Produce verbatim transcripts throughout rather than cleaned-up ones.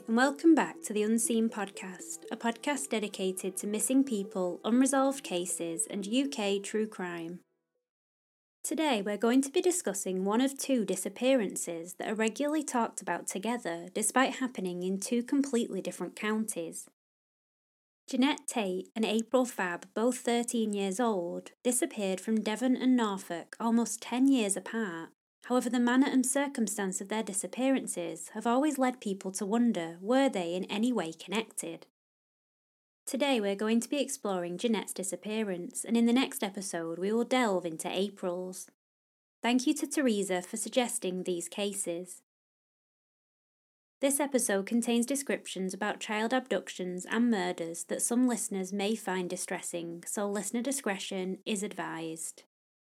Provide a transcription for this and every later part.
and welcome back to the Unseen Podcast, a podcast dedicated to missing people, unresolved cases, and U K true crime. Today we're going to be discussing one of two disappearances that are regularly talked about together despite happening in two completely different counties. Jeanette Tate and April Fabb, both thirteen years old, disappeared from Devon and Norfolk almost ten years apart. However, the manner and circumstance of their disappearances have always led people to wonder, were they in any way connected? Today we're going to be exploring Jeanette's disappearance, and in the next episode we will delve into April's. Thank you to Teresa for suggesting these cases. This episode contains descriptions about child abductions and murders that some listeners may find distressing, so listener discretion is advised.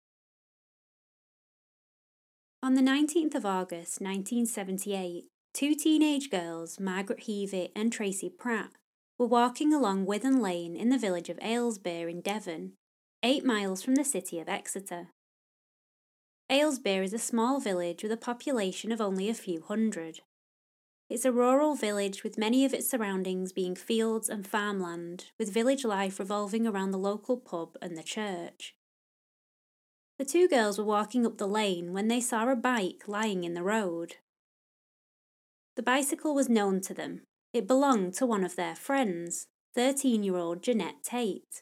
On the nineteenth of August nineteen seventy-eight, two teenage girls, Margaret Heavey and Tracy Pratt, were walking along Withen Lane in the village of Aylesbury in Devon, eight miles from the city of Exeter. Aylesbury is a small village with a population of only a few hundred. It's a rural village with many of its surroundings being fields and farmland, with village life revolving around the local pub and the church. The two girls were walking up the lane when they saw a bike lying in the road. The bicycle was known to them. It belonged to one of their friends, thirteen-year-old Jeanette Tate.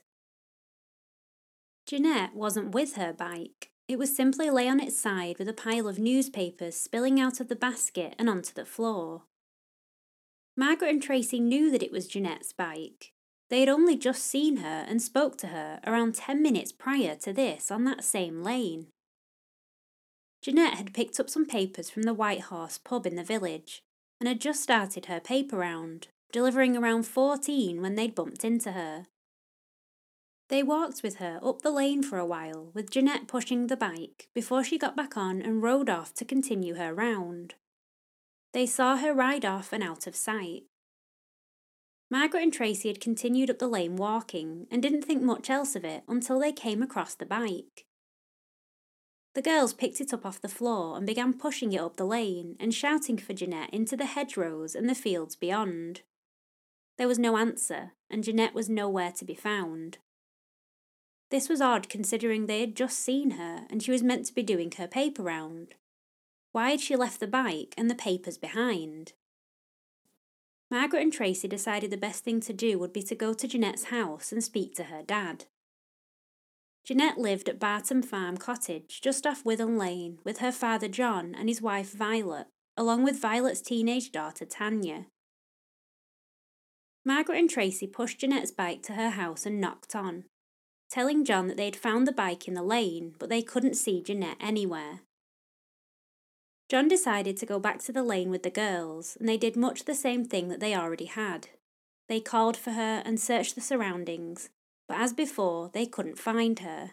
Jeanette wasn't with her bike. It was simply lay on its side with a pile of newspapers spilling out of the basket and onto the floor. Margaret and Tracy knew that it was Jeanette's bike. They had only just seen her and spoke to her around ten minutes prior to this on that same lane. Jeanette had picked up some papers from the White Horse pub in the village and had just started her paper round, delivering around fourteen when they'd bumped into her. They walked with her up the lane for a while, with Jeanette pushing the bike, before she got back on and rode off to continue her round. They saw her ride off and out of sight. Margaret and Tracy had continued up the lane walking and didn't think much else of it until they came across the bike. The girls picked it up off the floor and began pushing it up the lane and shouting for Jeanette into the hedgerows and the fields beyond. There was no answer, and Jeanette was nowhere to be found. This was odd considering they had just seen her and she was meant to be doing her paper round. Why had she left the bike and the papers behind? Margaret and Tracy decided the best thing to do would be to go to Jeanette's house and speak to her dad. Jeanette lived at Barton Farm Cottage, just off Withen Lane, with her father John and his wife Violet, along with Violet's teenage daughter Tanya. Margaret and Tracy pushed Jeanette's bike to her house and knocked on, telling John that they had found the bike in the lane, but they couldn't see Jeanette anywhere. John decided to go back to the lane with the girls, and they did much the same thing that they already had. They called for her and searched the surroundings, but as before, they couldn't find her.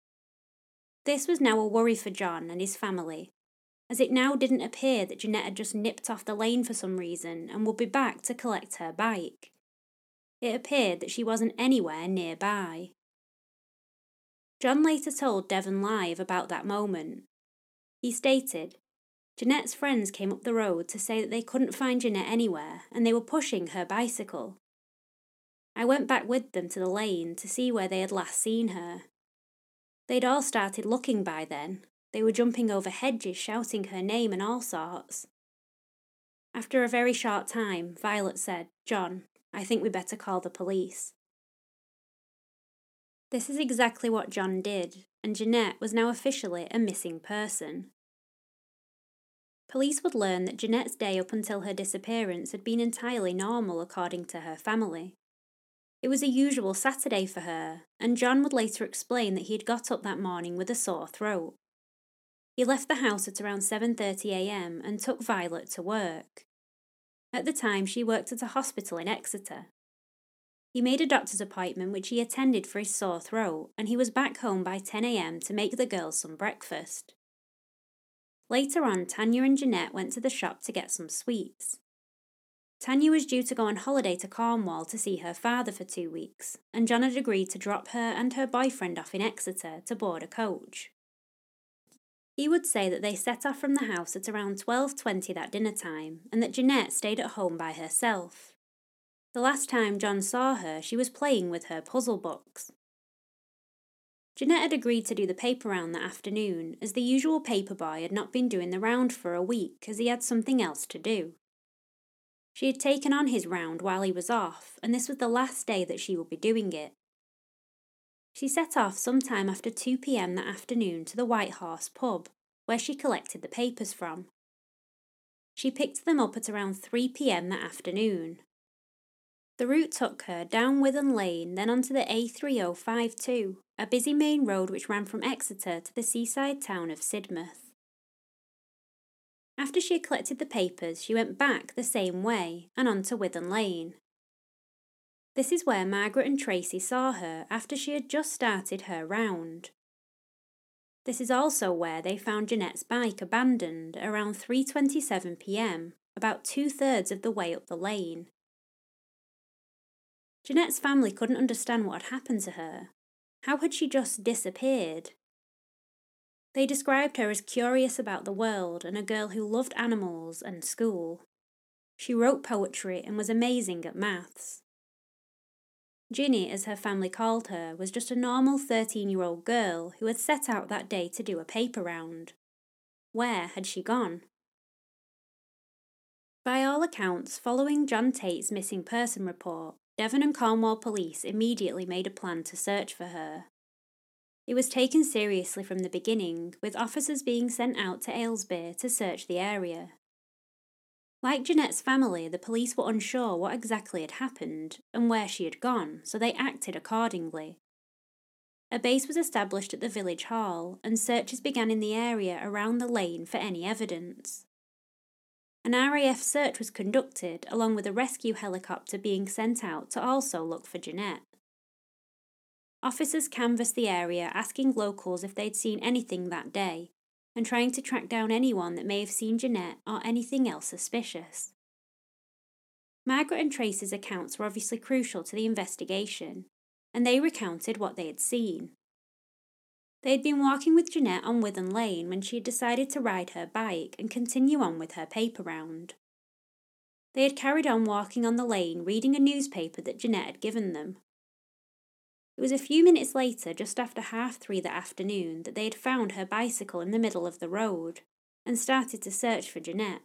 This was now a worry for John and his family, as it now didn't appear that Jeanette had just nipped off the lane for some reason and would be back to collect her bike. It appeared that she wasn't anywhere nearby. John later told Devon Live about that moment. He stated, Jeanette's friends came up the road to say that they couldn't find Jeanette anywhere and they were pushing her bicycle. I went back with them to the lane to see where they had last seen her. They'd all started looking by then. They were jumping over hedges shouting her name and all sorts. After a very short time, Violet said, John, I think we better call the police. This is exactly what John did, and Jeanette was now officially a missing person. Police would learn that Jeanette's day up until her disappearance had been entirely normal according to her family. It was a usual Saturday for her, and John would later explain that he had got up that morning with a sore throat. He left the house at around seven thirty a m and took Violet to work. At the time, she worked at a hospital in Exeter. He made a doctor's appointment which he attended for his sore throat, and he was back home by ten a m to make the girls some breakfast. Later on, Tanya and Jeanette went to the shop to get some sweets. Tanya was due to go on holiday to Cornwall to see her father for two weeks, and John had agreed to drop her and her boyfriend off in Exeter to board a coach. He would say that they set off from the house at around twelve twenty that dinner time, and that Jeanette stayed at home by herself. The last time John saw her, she was playing with her puzzle books. Jeanette had agreed to do the paper round that afternoon, as the usual paper boy had not been doing the round for a week, as he had something else to do. She had taken on his round while he was off, and this was the last day that she would be doing it. She set off sometime after two p m that afternoon to the White Horse pub, where she collected the papers from. She picked them up at around three p m that afternoon. The route took her down Witham Lane, then onto the A three oh five two, a busy main road which ran from Exeter to the seaside town of Sidmouth. After she had collected the papers, she went back the same way and on to Witham Lane. This is where Margaret and Tracy saw her after she had just started her round. This is also where they found Jeanette's bike abandoned around three twenty-seven p m, about two-thirds of the way up the lane. Jeanette's family couldn't understand what had happened to her. How had she just disappeared? They described her as curious about the world and a girl who loved animals and school. She wrote poetry and was amazing at maths. Ginny, as her family called her, was just a normal thirteen-year-old girl who had set out that day to do a paper round. Where had she gone? By all accounts, following John Tate's missing person report, Devon and Cornwall police immediately made a plan to search for her. It was taken seriously from the beginning, with officers being sent out to Aylesbury to search the area. Like Jeanette's family, the police were unsure what exactly had happened and where she had gone, so they acted accordingly. A base was established at the village hall, and searches began in the area around the lane for any evidence. An R A F search was conducted, along with a rescue helicopter being sent out to also look for Jeanette. Officers canvassed the area, asking locals if they'd seen anything that day, and trying to track down anyone that may have seen Jeanette or anything else suspicious. Margaret and Tracy's accounts were obviously crucial to the investigation, and they recounted what they had seen. They had been walking with Jeanette on Witham Lane when she had decided to ride her bike and continue on with her paper round. They had carried on walking on the lane, reading a newspaper that Jeanette had given them. It was a few minutes later, just after half three that afternoon, that they had found her bicycle in the middle of the road and started to search for Jeanette.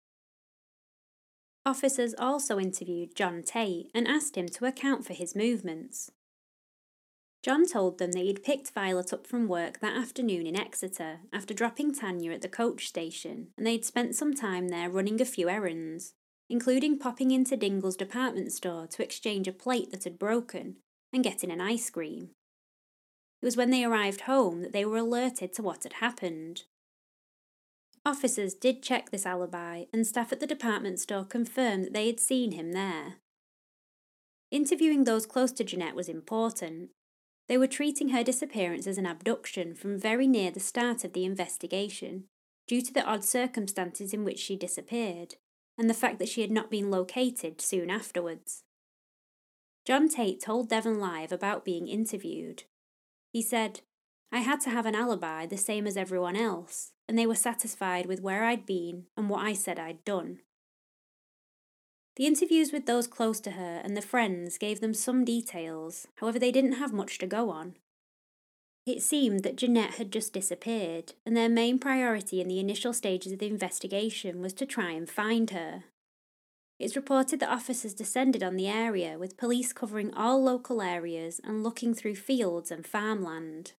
Officers also interviewed John Tate and asked him to account for his movements. John told them that he'd picked Violet up from work that afternoon in Exeter after dropping Tanya at the coach station, and they'd spent some time there running a few errands, including popping into Dingle's department store to exchange a plate that had broken and getting an ice cream. It was when they arrived home that they were alerted to what had happened. Officers did check this alibi, and staff at the department store confirmed that they had seen him there. Interviewing those close to Jeanette was important. They were treating her disappearance as an abduction from very near the start of the investigation, due to the odd circumstances in which she disappeared, and the fact that she had not been located soon afterwards. John Tate told Devon Live about being interviewed. He said, "I had to have an alibi the same as everyone else, and they were satisfied with where I'd been and what I said I'd done." The interviews with those close to her and the friends gave them some details, however they didn't have much to go on. It seemed that Jeanette had just disappeared, and their main priority in the initial stages of the investigation was to try and find her. It's reported that officers descended on the area, with police covering all local areas and looking through fields and farmland.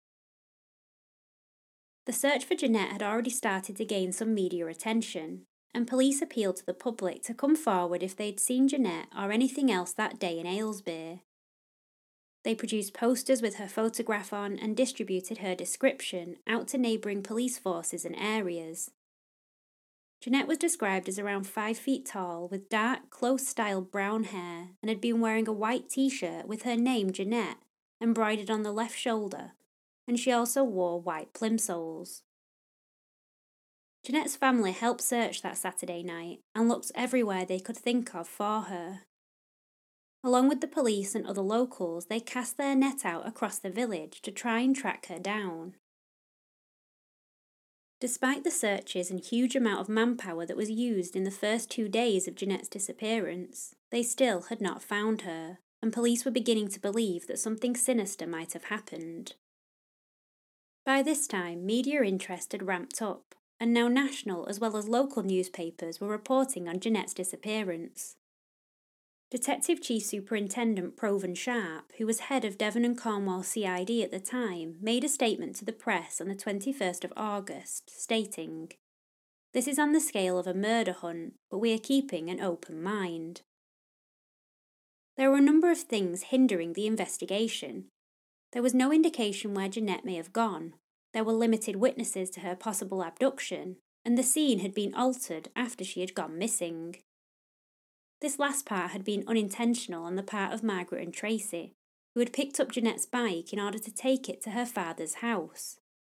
The search for Jeanette had already started to gain some media attention, and police appealed to the public to come forward if they'd seen Jeanette or anything else that day in Aylesbury. They produced posters with her photograph on and distributed her description out to neighbouring police forces and areas. Jeanette was described as around five feet tall, with dark, close-styled brown hair, and had been wearing a white t-shirt with her name Jeanette embroidered on the left shoulder, and she also wore white plimsolls. Jeanette's family helped search that Saturday night and looked everywhere they could think of for her. Along with the police and other locals, they cast their net out across the village to try and track her down. Despite the searches and huge amount of manpower that was used in the first two days of Jeanette's disappearance, they still had not found her, and police were beginning to believe that something sinister might have happened. By this time, media interest had ramped up, and now national as well as local newspapers were reporting on Jeanette's disappearance. Detective Chief Superintendent Proven Sharp, who was head of Devon and Cornwall C I D at the time, made a statement to the press on the twenty-first of August, stating, "This is on the scale of a murder hunt, but we are keeping an open mind." There were a number of things hindering the investigation. There was no indication where Jeanette may have gone, there were limited witnesses to her possible abduction, and the scene had been altered after she had gone missing. This last part had been unintentional on the part of Margaret and Tracy, who had picked up Jeanette's bike in order to take it to her father's house.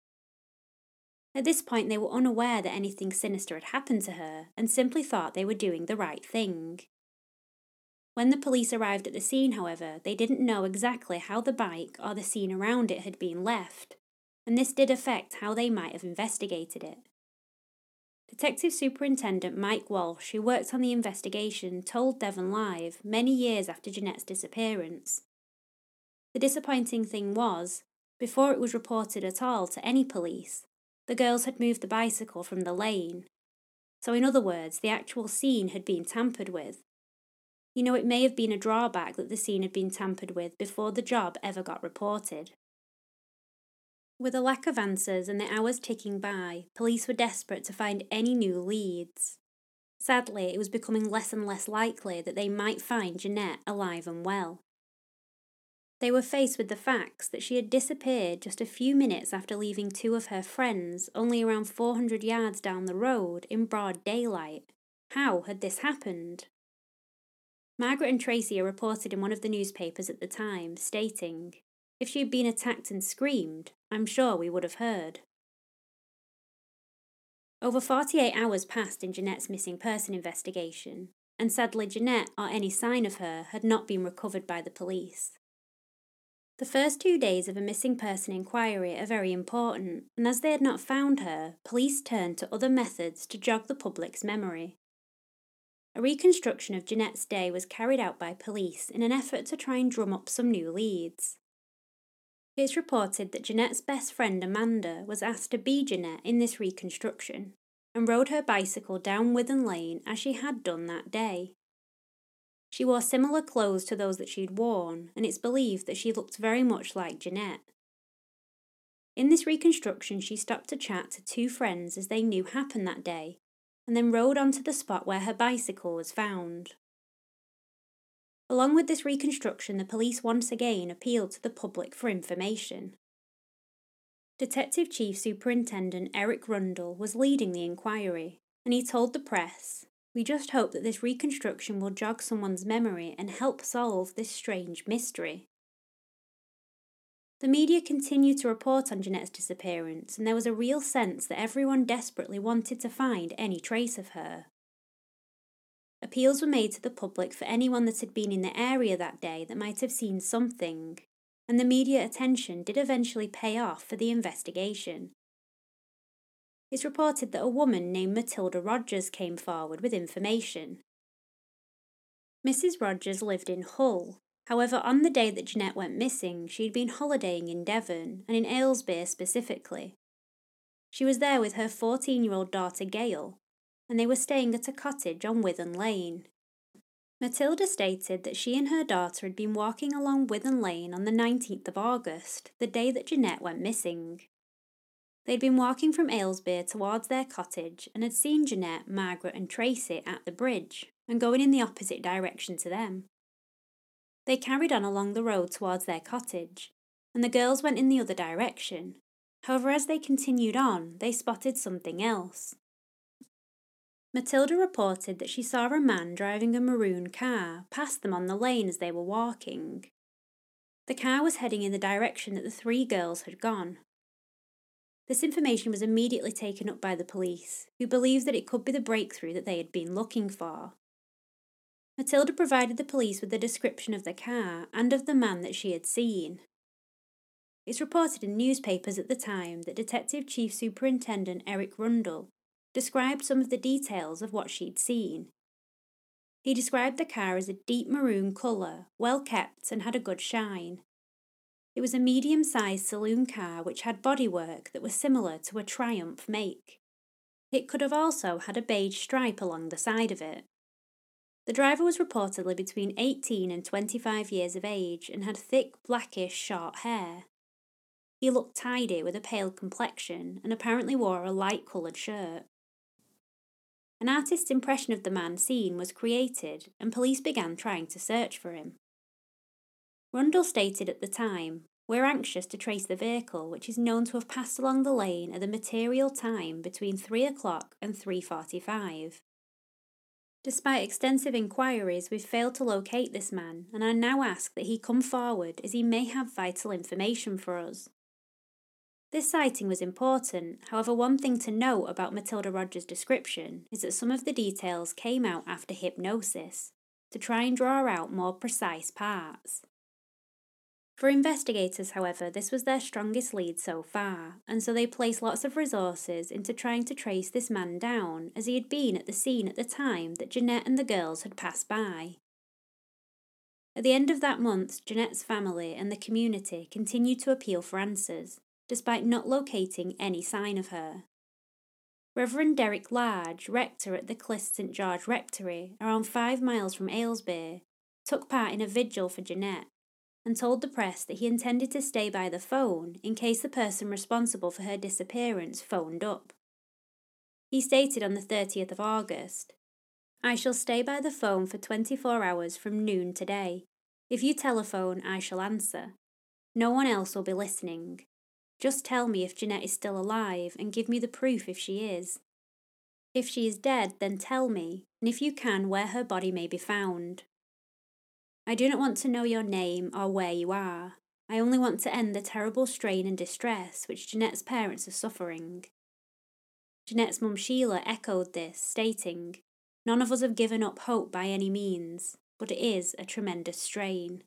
At this point, they were unaware that anything sinister had happened to her and simply thought they were doing the right thing. When the police arrived at the scene, however, they didn't know exactly how the bike or the scene around it had been left, and this did affect how they might have investigated it. Detective Superintendent Mike Walsh, who worked on the investigation, told Devon Live many years after Jeanette's disappearance. The disappointing thing was, before it was reported at all to any police, the girls had moved the bicycle from the lane. So in other words, the actual scene had been tampered with. You know, it may have been a drawback that the scene had been tampered with before the job ever got reported. With a lack of answers and the hours ticking by, police were desperate to find any new leads. Sadly, it was becoming less and less likely that they might find Jeanette alive and well. They were faced with the facts that she had disappeared just a few minutes after leaving two of her friends only around four hundred yards down the road in broad daylight. How had this happened? Margaret and Tracy are reported in one of the newspapers at the time, stating, "If she had been attacked and screamed, I'm sure we would have heard." Over forty-eight hours passed in Jeanette's missing person investigation, and sadly Jeanette or any sign of her had not been recovered by the police. The first two days of a missing person inquiry are very important, and as they had not found her, police turned to other methods to jog the public's memory. A reconstruction of Jeanette's day was carried out by police in an effort to try and drum up some new leads. It's reported that Jeanette's best friend Amanda was asked to be Jeanette in this reconstruction, and rode her bicycle down Withen Lane as she had done that day. She wore similar clothes to those that she'd worn, and it's believed that she looked very much like Jeanette. In this reconstruction, she stopped to chat to two friends as they knew happened that day, and then rode on to the spot where her bicycle was found. Along with this reconstruction, the police once again appealed to the public for information. Detective Chief Superintendent Eric Rundle was leading the inquiry, and he told the press, "We just hope that this reconstruction will jog someone's memory and help solve this strange mystery." The media continued to report on Jeanette's disappearance, and there was a real sense that everyone desperately wanted to find any trace of her. Appeals were made to the public for anyone that had been in the area that day that might have seen something, and the media attention did eventually pay off for the investigation. It's reported that a woman named Matilda Rogers came forward with information. Missus Rogers lived in Hull. However, on the day that Jeanette went missing, she had been holidaying in Devon, and in Aylesbury specifically. She was there with her fourteen-year-old daughter Gail, and they were staying at a cottage on Withen Lane. Matilda stated that she and her daughter had been walking along Withen Lane on the nineteenth of August, the day that Jeanette went missing. They'd been walking from Aylesbury towards their cottage and had seen Jeanette, Margaret and Tracy at the bridge, and going in the opposite direction to them. They carried on along the road towards their cottage, and the girls went in the other direction. However, as they continued on, they spotted something else. Matilda reported that she saw a man driving a maroon car past them on the lane as they were walking. The car was heading in the direction that the three girls had gone. This information was immediately taken up by the police, who believed that it could be the breakthrough that they had been looking for. Matilda provided the police with a description of the car and of the man that she had seen. It's reported in newspapers at the time that Detective Chief Superintendent Eric Rundle described some of the details of what she'd seen. He described the car as a deep maroon colour, well kept and had a good shine. It was a medium-sized saloon car which had bodywork that was similar to a Triumph make. It could have also had a beige stripe along the side of it. The driver was reportedly between eighteen and twenty-five years of age and had thick, blackish, short hair. He looked tidy with a pale complexion and apparently wore a light-coloured shirt. An artist's impression of the man seen was created, and police began trying to search for him. Rundle stated at the time, "We're anxious to trace the vehicle which is known to have passed along the lane at the material time between three o'clock and three forty-five. Despite extensive inquiries, we've failed to locate this man, and I now ask that he come forward as he may have vital information for us." This sighting was important, however one thing to note about Matilda Rogers' description is that some of the details came out after hypnosis, to try and draw out more precise parts. For investigators, however, this was their strongest lead so far, and so they placed lots of resources into trying to trace this man down, as he had been at the scene at the time that Jeanette and the girls had passed by. At the end of that month, Jeanette's family and the community continued to appeal for answers, despite not locating any sign of her. Reverend Derek Large, rector at the Clyst Saint George Rectory, around five miles from Aylesbury, took part in a vigil for Jeanette, and told the press that he intended to stay by the phone in case the person responsible for her disappearance phoned up. He stated on the thirtieth of August, "I shall stay by the phone for twenty-four hours from noon today. If you telephone, I shall answer. No one else will be listening. Just tell me if Jeanette is still alive and give me the proof if she is. If she is dead, then tell me, and if you can, where her body may be found. I do not want to know your name or where you are. I only want to end the terrible strain and distress which Jeanette's parents are suffering." Jeanette's mum Sheila echoed this, stating, "None of us have given up hope by any means, but it is a tremendous strain."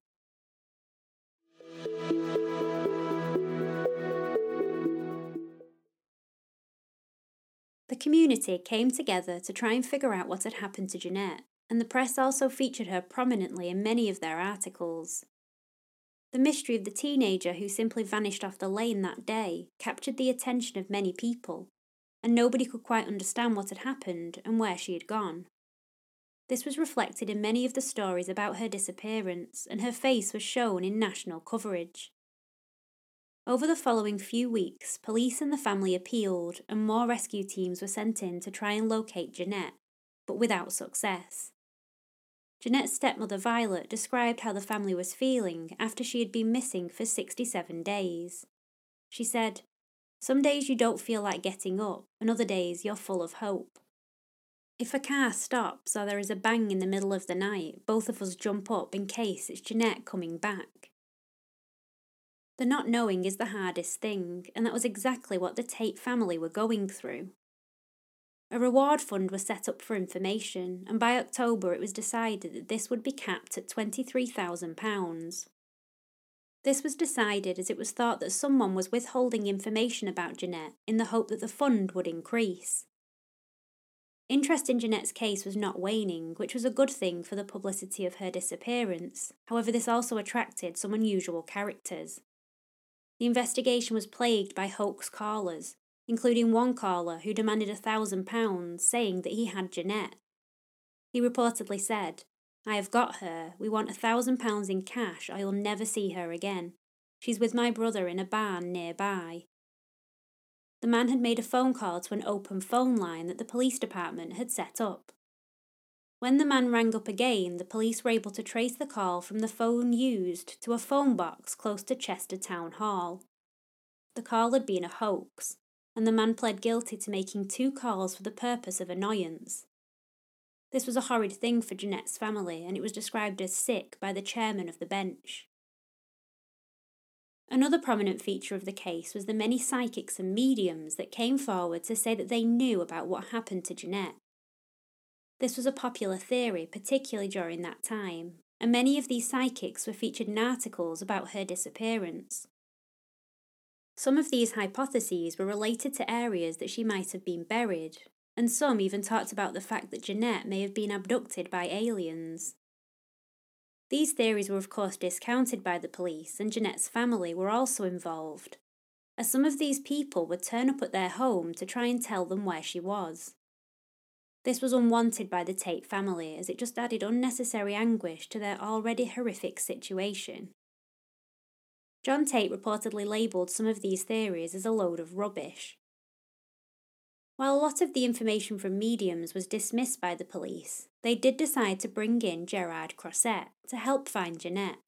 The community came together to try and figure out what had happened to Jeanette, and the press also featured her prominently in many of their articles. The mystery of the teenager who simply vanished off the lane that day captured the attention of many people, and nobody could quite understand what had happened and where she had gone. This was reflected in many of the stories about her disappearance, and her face was shown in national coverage. Over the following few weeks, police and the family appealed, and more rescue teams were sent in to try and locate Jeanette, but without success. Jeanette's stepmother Violet described how the family was feeling after she had been missing for sixty-seven days. She said, "Some days you don't feel like getting up, and other days you're full of hope. If a car stops or there is a bang in the middle of the night, both of us jump up in case it's Jeanette coming back." The not knowing is the hardest thing, and that was exactly what the Tate family were going through. A reward fund was set up for information, and by October it was decided that this would be capped at twenty-three thousand pounds. This was decided as it was thought that someone was withholding information about Jeanette in the hope that the fund would increase. Interest in Jeanette's case was not waning, which was a good thing for the publicity of her disappearance. However, this also attracted some unusual characters. The investigation was plagued by hoax callers, including one caller who demanded a thousand pounds, saying that he had Jeanette. He reportedly said, "I have got her. We want a thousand pounds in cash or you'll never see her again. She's with my brother in a barn nearby." The man had made a phone call to an open phone line that the police department had set up. When the man rang up again, the police were able to trace the call from the phone used to a phone box close to Chester Town Hall. The call had been a hoax, and the man pled guilty to making two calls for the purpose of annoyance. This was a horrid thing for Jeanette's family, and it was described as sick by the chairman of the bench. Another prominent feature of the case was the many psychics and mediums that came forward to say that they knew about what happened to Jeanette. This was a popular theory, particularly during that time, and many of these psychics were featured in articles about her disappearance. Some of these hypotheses were related to areas that she might have been buried, and some even talked about the fact that Jeanette may have been abducted by aliens. These theories were of course discounted by the police, and Jeanette's family were also involved, as some of these people would turn up at their home to try and tell them where she was. This was unwanted by the Tate family, as it just added unnecessary anguish to their already horrific situation. John Tate reportedly labelled some of these theories as a load of rubbish. While a lot of the information from mediums was dismissed by the police, they did decide to bring in Gerard Croiset to help find Jeanette.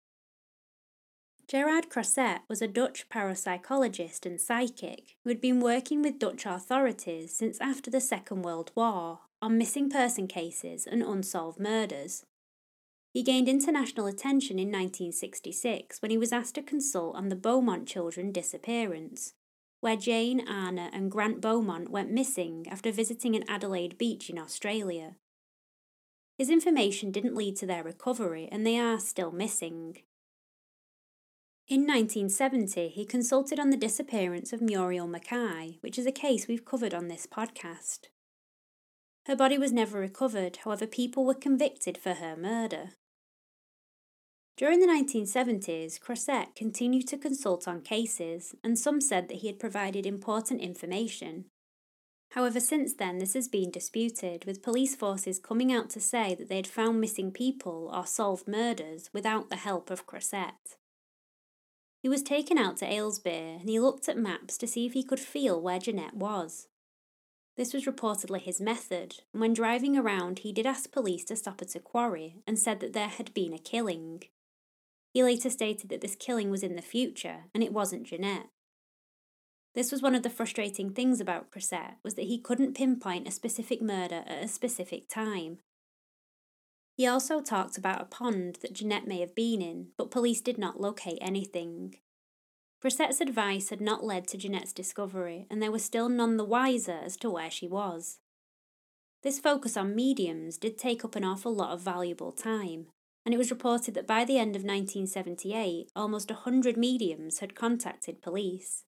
Gerard Croiset was a Dutch parapsychologist and psychic who had been working with Dutch authorities since after the Second World War on missing person cases and unsolved murders. He gained international attention in nineteen sixty-six when he was asked to consult on the Beaumont children disappearance, where Jane, Anna and Grant Beaumont went missing after visiting an Adelaide beach in Australia. His information didn't lead to their recovery, and they are still missing. In nineteen seventy, he consulted on the disappearance of Muriel Mackay, which is a case we've covered on this podcast. Her body was never recovered, however people were convicted for her murder. During the nineteen seventies, Croiset continued to consult on cases, and some said that he had provided important information. However, since then this has been disputed, with police forces coming out to say that they had found missing people or solved murders without the help of Croiset. He was taken out to Aylesbury and he looked at maps to see if he could feel where Jeanette was. This was reportedly his method, and when driving around he did ask police to stop at a quarry and said that there had been a killing. He later stated that this killing was in the future and it wasn't Jeanette. This was one of the frustrating things about Croiset, was that he couldn't pinpoint a specific murder at a specific time. He also talked about a pond that Jeanette may have been in, but police did not locate anything. Croiset's advice had not led to Jeanette's discovery, and they were still none the wiser as to where she was. This focus on mediums did take up an awful lot of valuable time, and it was reported that by the end of nineteen seventy-eight, almost a hundred mediums had contacted police.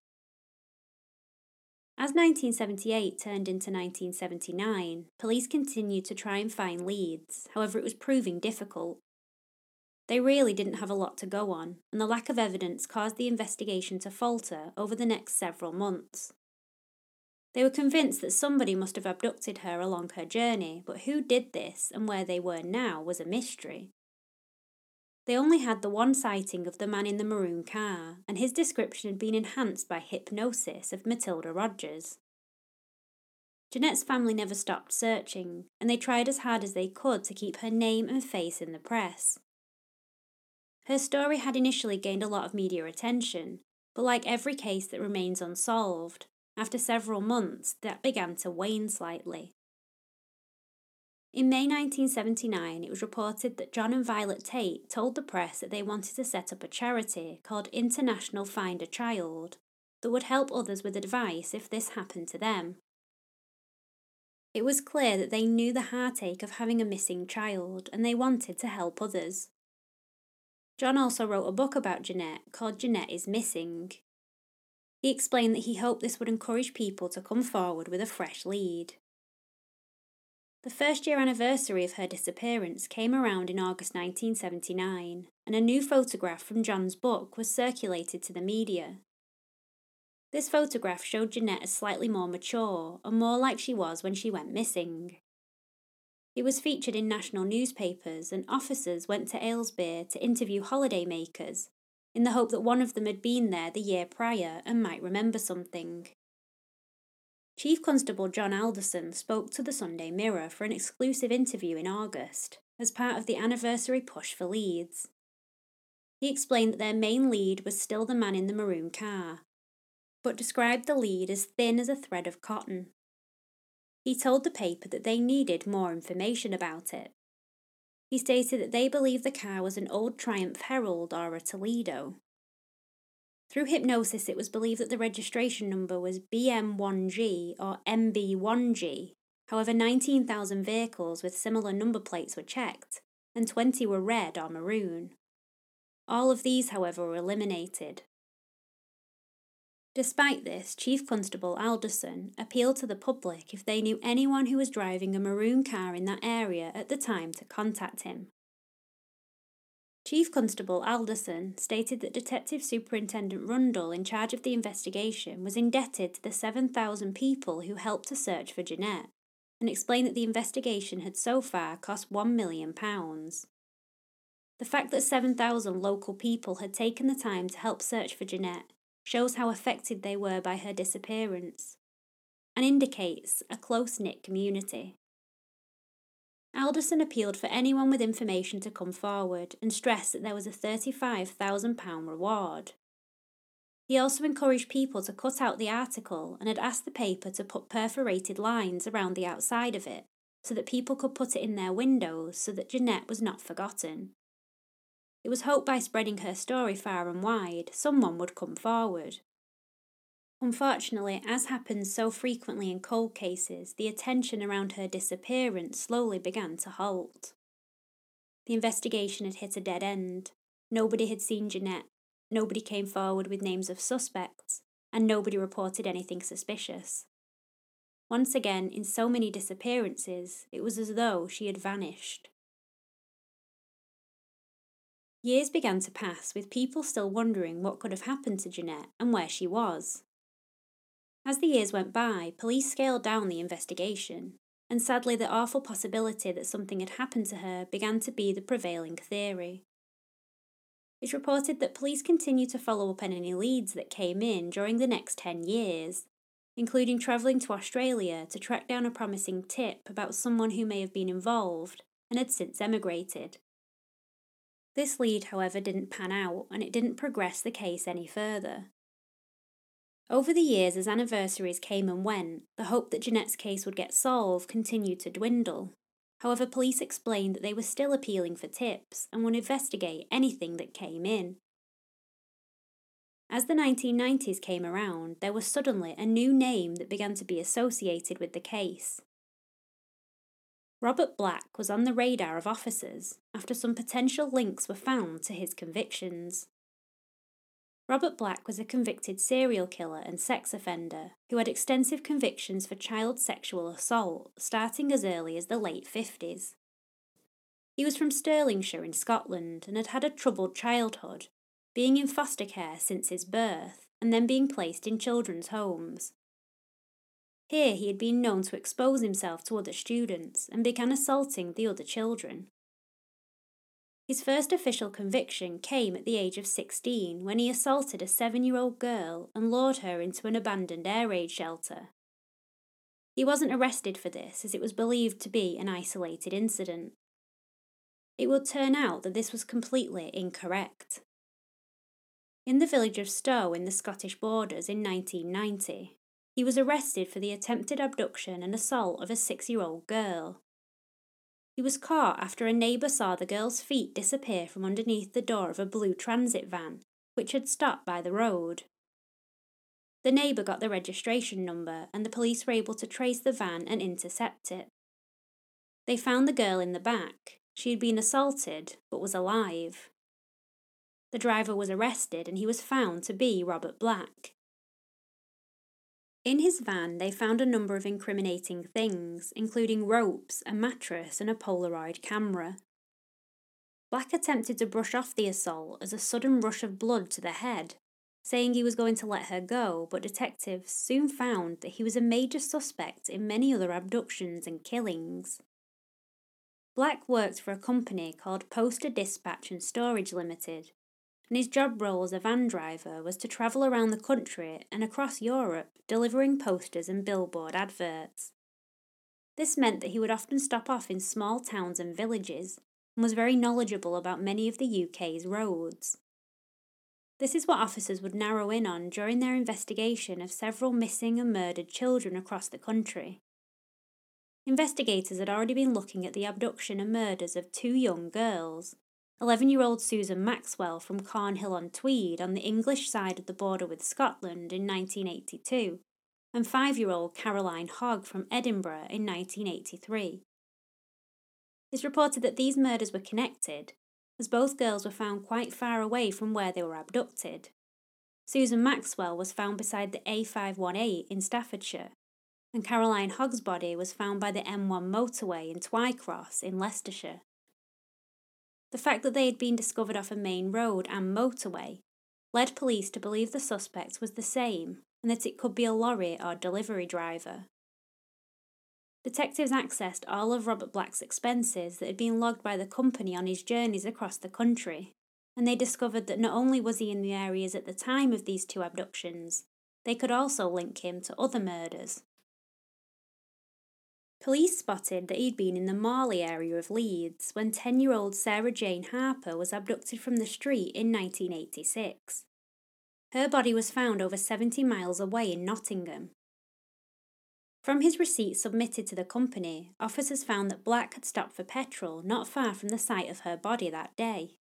As nineteen seventy-eight turned into nineteen seventy-nine, police continued to try and find leads, however it was proving difficult. They really didn't have a lot to go on, and the lack of evidence caused the investigation to falter over the next several months. They were convinced that somebody must have abducted her along her journey, but who did this and where they were now was a mystery. They only had the one sighting of the man in the maroon car, and his description had been enhanced by hypnosis of Matilda Rogers. Jeanette's family never stopped searching, and they tried as hard as they could to keep her name and face in the press. Her story had initially gained a lot of media attention, but like every case that remains unsolved, after several months that began to wane slightly. In May nineteen seventy-nine, it was reported that John and Violet Tate told the press that they wanted to set up a charity called International Find a Child that would help others with advice if this happened to them. It was clear that they knew the heartache of having a missing child, and they wanted to help others. John also wrote a book about Jeanette called Jeanette is Missing. He explained that he hoped this would encourage people to come forward with a fresh lead. The first year anniversary of her disappearance came around in August nineteen seventy-nine, and a new photograph from John's book was circulated to the media. This photograph showed Jeanette as slightly more mature and more like she was when she went missing. It was featured in national newspapers, and officers went to Aylesbury to interview holidaymakers in the hope that one of them had been there the year prior and might remember something. Chief Constable John Alderson spoke to the Sunday Mirror for an exclusive interview in August as part of the anniversary push for leads. He explained that their main lead was still the man in the maroon car, but described the lead as thin as a thread of cotton. He told the paper that they needed more information about it. He stated that they believed the car was an old Triumph Herald or a Toledo. Through hypnosis, it was believed that the registration number was B M one G or M B one G. However, nineteen thousand vehicles with similar number plates were checked, and twenty were red or maroon. All of these, however, were eliminated. Despite this, Chief Constable Alderson appealed to the public if they knew anyone who was driving a maroon car in that area at the time to contact him. Chief Constable Alderson stated that Detective Superintendent Rundle, in charge of the investigation, was indebted to the seven thousand people who helped to search for Jeanette, and explained that the investigation had so far cost one million pounds. The fact that seven thousand local people had taken the time to help search for Jeanette shows how affected they were by her disappearance, and indicates a close-knit community. Alderson appealed for anyone with information to come forward and stressed that there was a thirty-five thousand pounds reward. He also encouraged people to cut out the article and had asked the paper to put perforated lines around the outside of it so that people could put it in their windows so that Jeanette was not forgotten. It was hoped by spreading her story far and wide, someone would come forward. Unfortunately, as happens so frequently in cold cases, the attention around her disappearance slowly began to halt. The investigation had hit a dead end. Nobody had seen Jeanette, nobody came forward with names of suspects, and nobody reported anything suspicious. Once again, in so many disappearances, it was as though she had vanished. Years began to pass, with people still wondering what could have happened to Jeanette and where she was. As the years went by, police scaled down the investigation, and sadly the awful possibility that something had happened to her began to be the prevailing theory. It's reported that police continued to follow up on any leads that came in during the next ten years, including travelling to Australia to track down a promising tip about someone who may have been involved and had since emigrated. This lead, however, didn't pan out, and it didn't progress the case any further. Over the years, as anniversaries came and went, the hope that Jeanette's case would get solved continued to dwindle. However, police explained that they were still appealing for tips and would investigate anything that came in. As the nineteen nineties came around, there was suddenly a new name that began to be associated with the case. Robert Black was on the radar of officers after some potential links were found to his convictions. Robert Black was a convicted serial killer and sex offender who had extensive convictions for child sexual assault starting as early as the late fifties. He was from Stirlingshire in Scotland and had had a troubled childhood, being in foster care since his birth and then being placed in children's homes. Here he had been known to expose himself to other students and began assaulting the other children. His first official conviction came at the age of sixteen when he assaulted a seven-year-old girl and lured her into an abandoned air raid shelter. He wasn't arrested for this as it was believed to be an isolated incident. It would turn out that this was completely incorrect. In the village of Stow in the Scottish borders in nineteen ninety, he was arrested for the attempted abduction and assault of a six-year-old girl. He was caught after a neighbour saw the girl's feet disappear from underneath the door of a blue transit van, which had stopped by the road. The neighbour got the registration number and the police were able to trace the van and intercept it. They found the girl in the back. She had been assaulted, but was alive. The driver was arrested and he was found to be Robert Black. In his van, they found a number of incriminating things, including ropes, a mattress, and a Polaroid camera. Black attempted to brush off the assault as a sudden rush of blood to the head, saying he was going to let her go, but detectives soon found that he was a major suspect in many other abductions and killings. Black worked for a company called Poster Dispatch and Storage Limited, and his job role as a van driver was to travel around the country and across Europe delivering posters and billboard adverts. This meant that he would often stop off in small towns and villages and was very knowledgeable about many of the U K's roads. This is what officers would narrow in on during their investigation of several missing and murdered children across the country. Investigators had already been looking at the abduction and murders of two young girls, eleven-year-old Susan Maxwell from Cornhill-on-Tweed on the English side of the border with Scotland in nineteen eighty-two, and five-year-old Caroline Hogg from Edinburgh in nineteen eighty-three. It's reported that these murders were connected, as both girls were found quite far away from where they were abducted. Susan Maxwell was found beside the A five one eight in Staffordshire, and Caroline Hogg's body was found by the M one motorway in Twycross in Leicestershire. The fact that they had been discovered off a main road and motorway led police to believe the suspect was the same and that it could be a lorry or delivery driver. Detectives accessed all of Robert Black's expenses that had been logged by the company on his journeys across the country, and they discovered that not only was he in the areas at the time of these two abductions, they could also link him to other murders. Police spotted that he'd been in the Morley area of Leeds when ten-year-old Sarah Jane Harper was abducted from the street in nineteen eighty-six. Her body was found over seventy miles away in Nottingham. From his receipt submitted to the company, officers found that Black had stopped for petrol not far from the site of her body that day.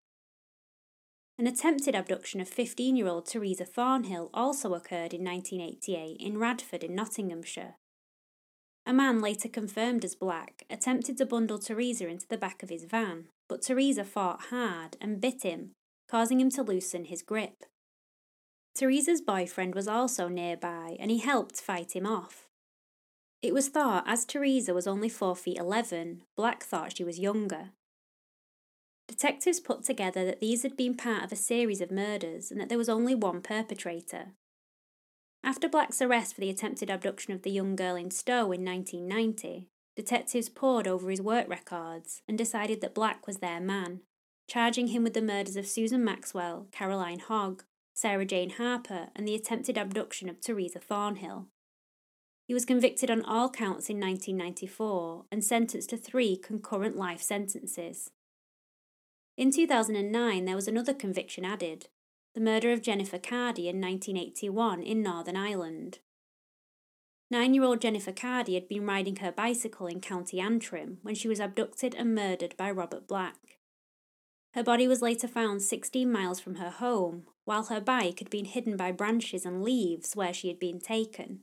An attempted abduction of fifteen-year-old Teresa Thornhill also occurred in nineteen eighty-eight in Radford in Nottinghamshire. A man later confirmed as Black attempted to bundle Teresa into the back of his van, but Teresa fought hard and bit him, causing him to loosen his grip. Teresa's boyfriend was also nearby and he helped fight him off. It was thought as Teresa was only four feet eleven, Black thought she was younger. Detectives put together that these had been part of a series of murders and that there was only one perpetrator. After Black's arrest for the attempted abduction of the young girl in Stowe in nineteen ninety, detectives pored over his work records and decided that Black was their man, charging him with the murders of Susan Maxwell, Caroline Hogg, Sarah Jane Harper, and the attempted abduction of Teresa Thornhill. He was convicted on all counts in nineteen ninety-four and sentenced to three concurrent life sentences. In two thousand nine, there was another conviction added, the murder of Jennifer Cardy in nineteen eighty-one in Northern Ireland. Nine-year-old Jennifer Cardy had been riding her bicycle in County Antrim when she was abducted and murdered by Robert Black. Her body was later found sixteen miles from her home, while her bike had been hidden by branches and leaves where she had been taken.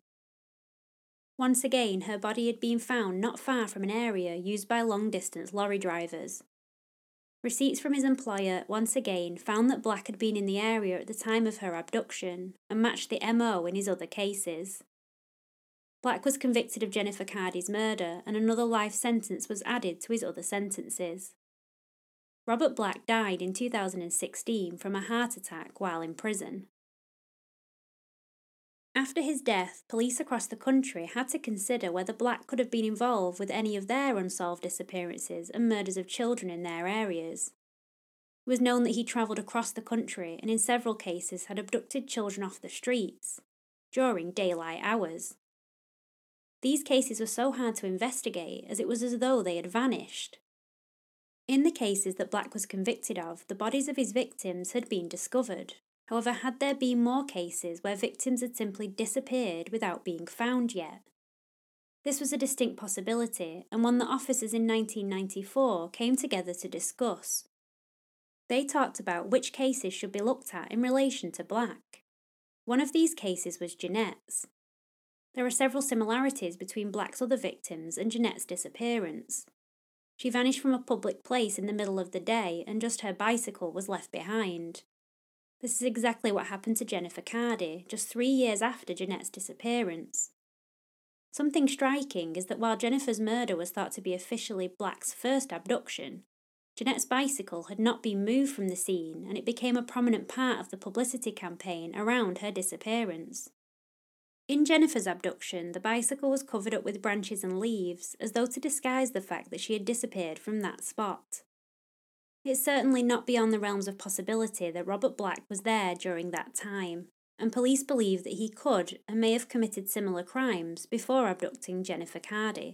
Once again, her body had been found not far from an area used by long-distance lorry drivers. Receipts from his employer once again found that Black had been in the area at the time of her abduction and matched the M O in his other cases. Black was convicted of Jennifer Cardy's murder and another life sentence was added to his other sentences. Robert Black died in two thousand sixteen from a heart attack while in prison. After his death, police across the country had to consider whether Black could have been involved with any of their unsolved disappearances and murders of children in their areas. It was known that he travelled across the country and in several cases had abducted children off the streets during daylight hours. These cases were so hard to investigate as it was as though they had vanished. In the cases that Black was convicted of, the bodies of his victims had been discovered. However, had there been more cases where victims had simply disappeared without being found yet? This was a distinct possibility, and one that officers in nineteen ninety-four came together to discuss. They talked about which cases should be looked at in relation to Black. One of these cases was Jeanette's. There are several similarities between Black's other victims and Jeanette's disappearance. She vanished from a public place in the middle of the day and just her bicycle was left behind. This is exactly what happened to Jennifer Cardy, just three years after Jeanette's disappearance. Something striking is that while Jennifer's murder was thought to be officially Black's first abduction, Jeanette's bicycle had not been moved from the scene and it became a prominent part of the publicity campaign around her disappearance. In Jennifer's abduction, the bicycle was covered up with branches and leaves, as though to disguise the fact that she had disappeared from that spot. It's certainly not beyond the realms of possibility that Robert Black was there during that time, and police believe that he could and may have committed similar crimes before abducting Jennifer Cardy.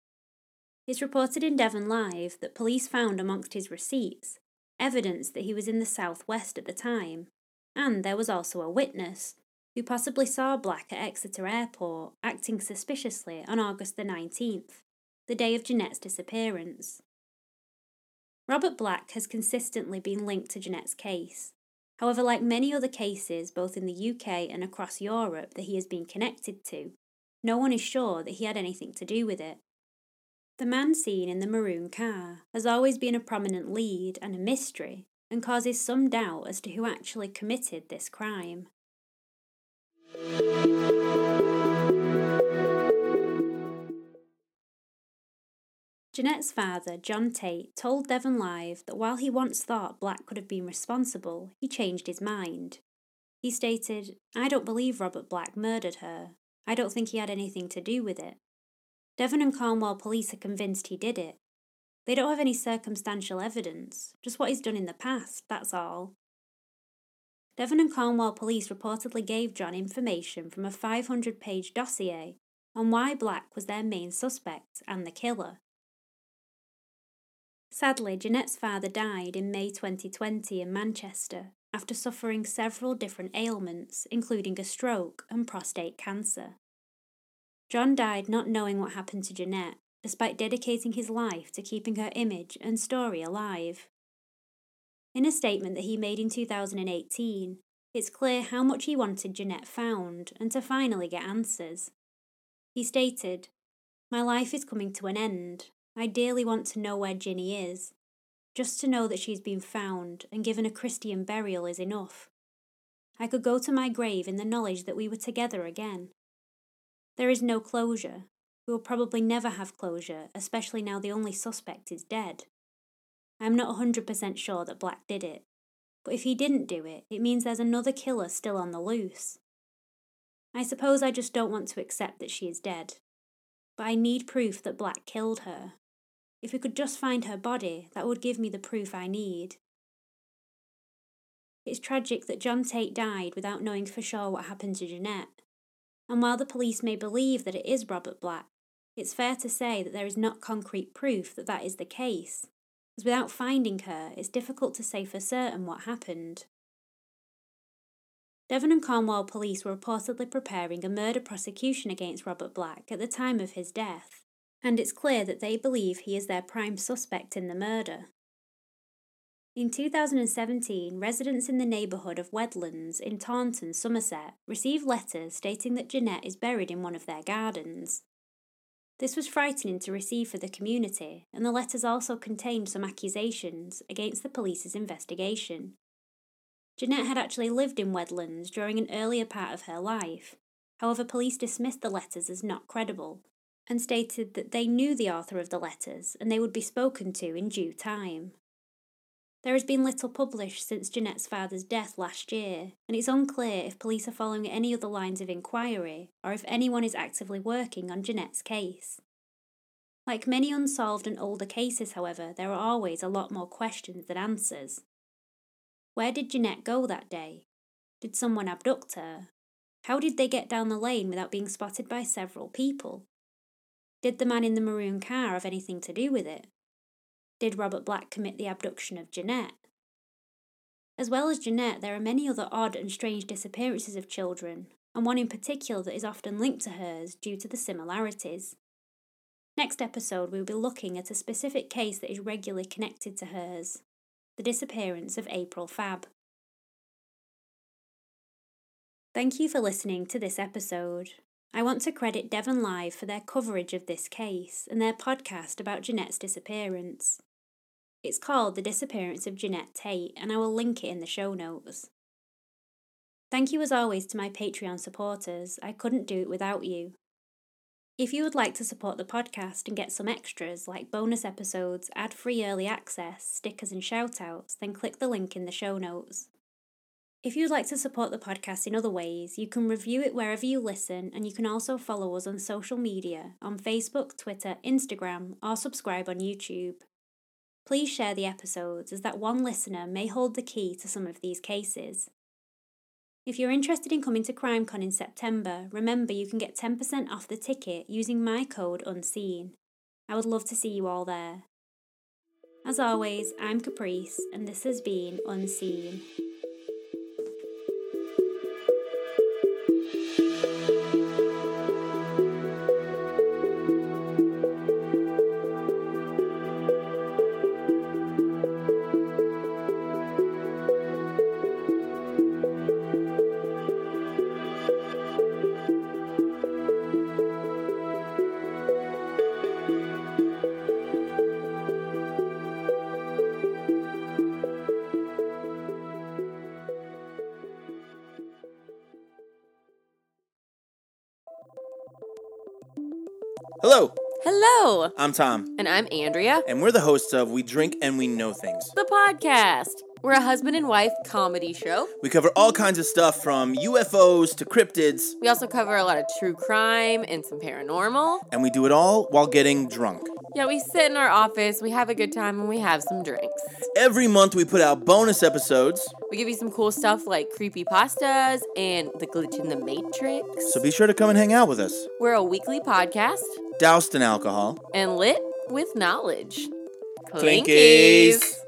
It's reported in Devon Live that police found amongst his receipts evidence that he was in the southwest at the time, and there was also a witness who possibly saw Black at Exeter Airport acting suspiciously on August the nineteenth, the day of Jeanette's disappearance. Robert Black has consistently been linked to Jeanette's case. However, like many other cases both in the U K and across Europe that he has been connected to, no one is sure that he had anything to do with it. The man seen in the maroon car has always been a prominent lead and a mystery, and causes some doubt as to who actually committed this crime. Jeanette's father, John Tate, told Devon Live that while he once thought Black could have been responsible, he changed his mind. He stated, "I don't believe Robert Black murdered her. I don't think he had anything to do with it. Devon and Cornwall police are convinced he did it. They don't have any circumstantial evidence, just what he's done in the past, that's all." Devon and Cornwall police reportedly gave John information from a five hundred page dossier on why Black was their main suspect and the killer. Sadly, Jeanette's father died in May twenty twenty in Manchester after suffering several different ailments, including a stroke and prostate cancer. John died not knowing what happened to Jeanette, despite dedicating his life to keeping her image and story alive. In a statement that he made in two thousand eighteen, it's clear how much he wanted Jeanette found and to finally get answers. He stated, "My life is coming to an end. I dearly want to know where Ginny is. Just to know that she's been found and given a Christian burial is enough. I could go to my grave in the knowledge that we were together again. There is no closure. We will probably never have closure, especially now the only suspect is dead. I am not one hundred percent sure that Black did it, but if he didn't do it, it means there's another killer still on the loose. I suppose I just don't want to accept that she is dead, but I need proof that Black killed her. If we could just find her body, that would give me the proof I need." It's tragic that John Tate died without knowing for sure what happened to Jeanette, and while the police may believe that it is Robert Black, it's fair to say that there is not concrete proof that that is the case, as without finding her, it's difficult to say for certain what happened. Devon and Cornwall police were reportedly preparing a murder prosecution against Robert Black at the time of his death, and it's clear that they believe he is their prime suspect in the murder. In two thousand seventeen, residents in the neighbourhood of Wedlands in Taunton, Somerset, received letters stating that Jeanette is buried in one of their gardens. This was frightening to receive for the community, and the letters also contained some accusations against the police's investigation. Jeanette had actually lived in Wedlands during an earlier part of her life. However, police dismissed the letters as not credible, and stated that they knew the author of the letters and they would be spoken to in due time. There has been little published since Jeanette's father's death last year, and it's unclear if police are following any other lines of inquiry or if anyone is actively working on Jeanette's case. Like many unsolved and older cases, however, there are always a lot more questions than answers. Where did Jeanette go that day? Did someone abduct her? How did they get down the lane without being spotted by several people? Did the man in the maroon car have anything to do with it? Did Robert Black commit the abduction of Jeanette? As well as Jeanette, there are many other odd and strange disappearances of children, and one in particular that is often linked to hers due to the similarities. Next episode, we will be looking at a specific case that is regularly connected to hers, the disappearance of April Fabb. Thank you for listening to this episode. I want to credit Devon Live for their coverage of this case and their podcast about Jeanette's disappearance. It's called The Disappearance of Jeanette Tate, and I will link it in the show notes. Thank you as always to my Patreon supporters. I couldn't do it without you. If you would like to support the podcast and get some extras like bonus episodes, ad-free early access, stickers and shoutouts, then click the link in the show notes. If you'd like to support the podcast in other ways, you can review it wherever you listen, and you can also follow us on social media on Facebook, Twitter, Instagram, or subscribe on YouTube. Please share the episodes, as that one listener may hold the key to some of these cases. If you're interested in coming to CrimeCon in September, remember you can get ten percent off the ticket using my code UNSEEN. I would love to see you all there. As always, I'm Caprice, and this has been Unseen. Hello, Hello! I'm Tom. And I'm Andrea. And we're the hosts of We Drink and We Know Things, The podcast. We're a husband and wife comedy show. We cover all kinds of stuff from U F Os to cryptids. We also cover a lot of true crime and some paranormal. And we do it all while getting drunk. Yeah, we sit in our office, we have a good time, and we have some drinks. Every month we put out bonus episodes. We give you some cool stuff like creepypastas and the glitch in the matrix. So be sure to come and hang out with us. We're a weekly podcast. Doused in alcohol. And lit with knowledge. Clinkies.